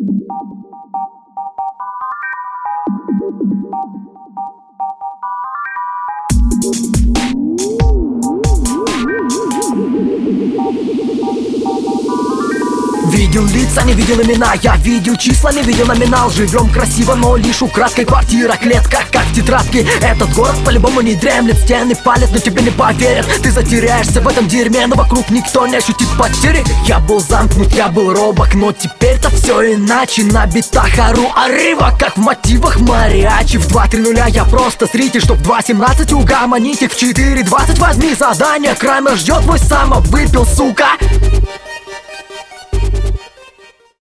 Видел лица, не видел имена. Я видел числа, не видел номинал. Живем красиво, но лишь украдкой. Квартира, клетка, как в тетрадке. Этот город по-любому не дремлет. Стены палят, но тебе не поверят. Ты затеряешься в этом дерьме, но вокруг никто не ощутит потери. Я был замкнут, я был робок, но теперь-то все иначе. На битах ору орыва, как в мотивах мариачи. В 2:30 я просто зритель, чтоб в 2:17 угомонить их. В 4:20 возьми задание. Крамер ждет, твой самовыпил, сука.